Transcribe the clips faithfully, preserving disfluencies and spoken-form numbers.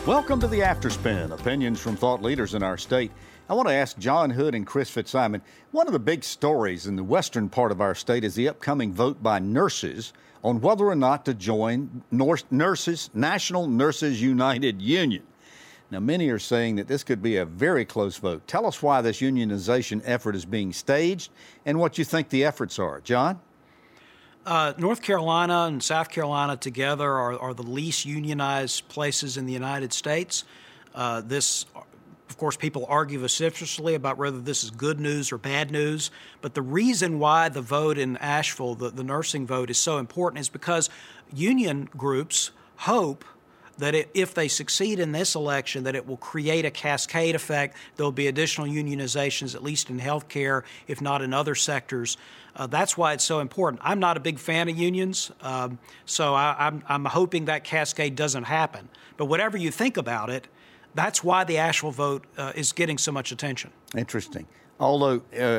Welcome to the Afterspin, opinions from thought leaders in our state. I want to ask John Hood and Chris Fitzsimon, one of the big stories in the western part of our state is the upcoming vote by nurses on whether or not to join Nurses, National Nurses United Union. Now, many are saying that this could be a very close vote. Tell us why this unionization effort is being staged and what you think the efforts are. John? Uh, North Carolina and South Carolina together are, are the least unionized places in the United States. Uh, this, of course, people argue vociferously about whether this is good news or bad news. But the reason why the vote in Asheville, the, the nursing vote, is so important is because union groups hope that it, if they succeed in this election, that it will create a cascade effect. There will be additional unionizations, at least in healthcare, if not in other sectors. Uh, that's why it's so important. I'm not a big fan of unions, um, so I, I'm, I'm hoping that cascade doesn't happen. But whatever you think about it, that's why the Asheville vote uh, is getting so much attention. Interesting. Although uh,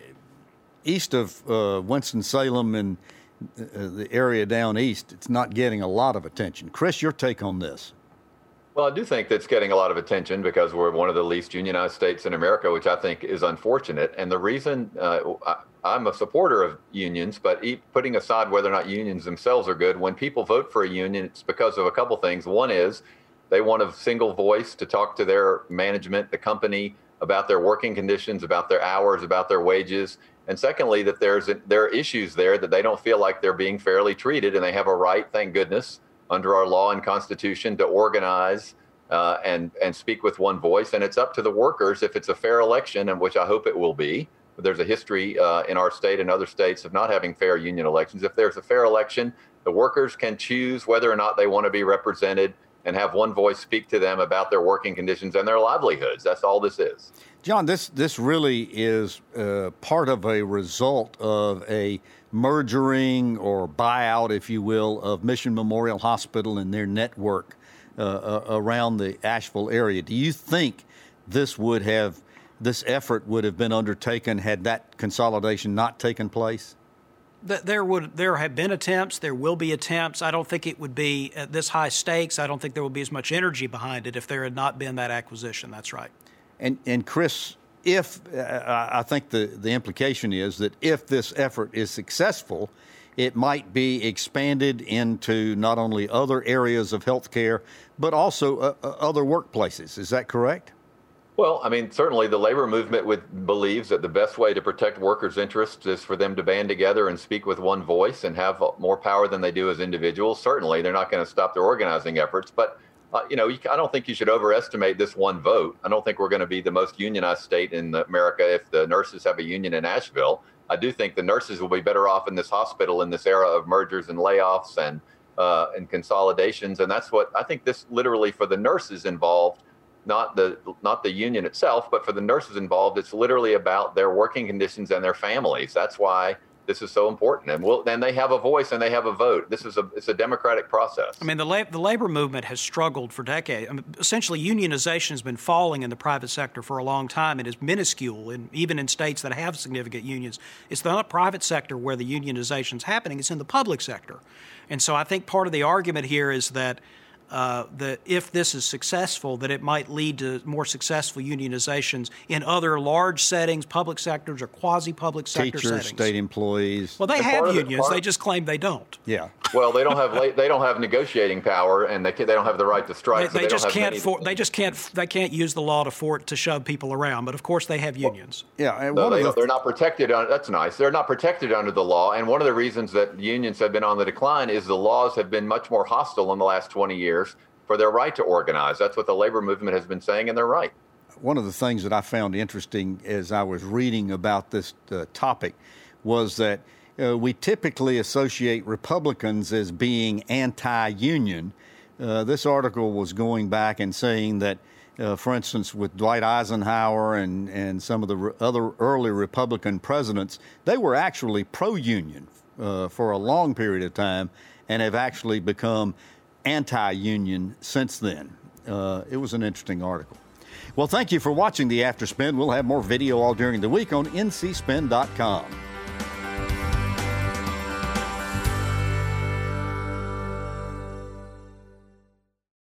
east of uh, Winston-Salem and uh, the area down east, it's not getting a lot of attention. Chris, your take on this? Well, I do think that's getting a lot of attention because we're one of the least unionized states in America, which I think is unfortunate. And the reason uh, I, I'm a supporter of unions, but putting aside whether or not unions themselves are good, when people vote for a union, it's because of a couple things. One is they want a single voice to talk to their management, the company, about their working conditions, about their hours, about their wages. And secondly, that there's a, there are issues there that they don't feel like they're being fairly treated, and they have a right, thank goodness, under our law and Constitution to organize uh, and and speak with one voice. And it's up to the workers if it's a fair election, and which I hope it will be. There's a history uh, in our state and other states of not having fair union elections. If there's a fair election, the workers can choose whether or not they want to be represented and have one voice speak to them about their working conditions and their livelihoods. That's all this is. John, this this really is uh, part of a result of a mergering or buyout, if you will, of Mission Memorial Hospital and their network uh, uh, around the Asheville area. Do you think this would have, this effort would have been undertaken had that consolidation not taken place? There would there have been attempts. There will be attempts. I don't think it would be at this high stakes. I don't think there would be as much energy behind it if there had not been that acquisition. That's right. And and Chris, if uh, I think the, the implication is that if this effort is successful, it might be expanded into not only other areas of healthcare, but also uh, uh, other workplaces. Is that correct? Well, I mean, certainly the labor movement would, believes that the best way to protect workers' interests is for them to band together and speak with one voice and have more power than they do as individuals. Certainly, they're not going to stop their organizing efforts. But, uh, you know, you, I don't think you should overestimate this one vote. I don't think we're going to be the most unionized state in America if the nurses have a union in Asheville. I do think the nurses will be better off in this hospital in this era of mergers and layoffs and, uh, and consolidations. And that's what I think this literally for the nurses involved. Not the not the union itself, but for the nurses involved, it's literally about their working conditions and their families. That's why this is so important. And we'll, and they have a voice and they have a vote. This is a it's a democratic process. I mean, the, la- the labor movement has struggled for decades. I mean, essentially, unionization has been falling in the private sector for a long time. It is minuscule, and even in states that have significant unions. It's not the private sector where the unionization is happening. It's in the public sector. And so I think part of the argument here is that Uh, that if this is successful, that it might lead to more successful unionizations in other large settings, public sectors or quasi-public sector Teachers, settings. state employees. Well, they and have it, unions. part, they just claim they don't. Yeah. Well, they don't have they don't have negotiating power, and they can, they don't have the right to strike. They, so they, they just don't have can't. many, For, they just can't. They can't use the law to for to shove people around. But of course, they have unions. Well, yeah, and no, one they, of the, they're not protected. On, that's nice. They're not protected under the law, and one of the reasons that unions have been on the decline is the laws have been much more hostile in the last twenty years. For their right to organize. That's what the labor movement has been saying, and they're right. One of the things that I found interesting as I was reading about this uh, topic was that uh, we typically associate Republicans as being anti-union. Uh, this article was going back and saying that, uh, for instance, with Dwight Eisenhower and, and some of the re- other early Republican presidents, they were actually pro-union uh, for a long period of time and have actually become anti-union since then. Uh, it was an interesting article. Well, thank you for watching the Afterspin. We'll have more video all during the week on N C spin dot com.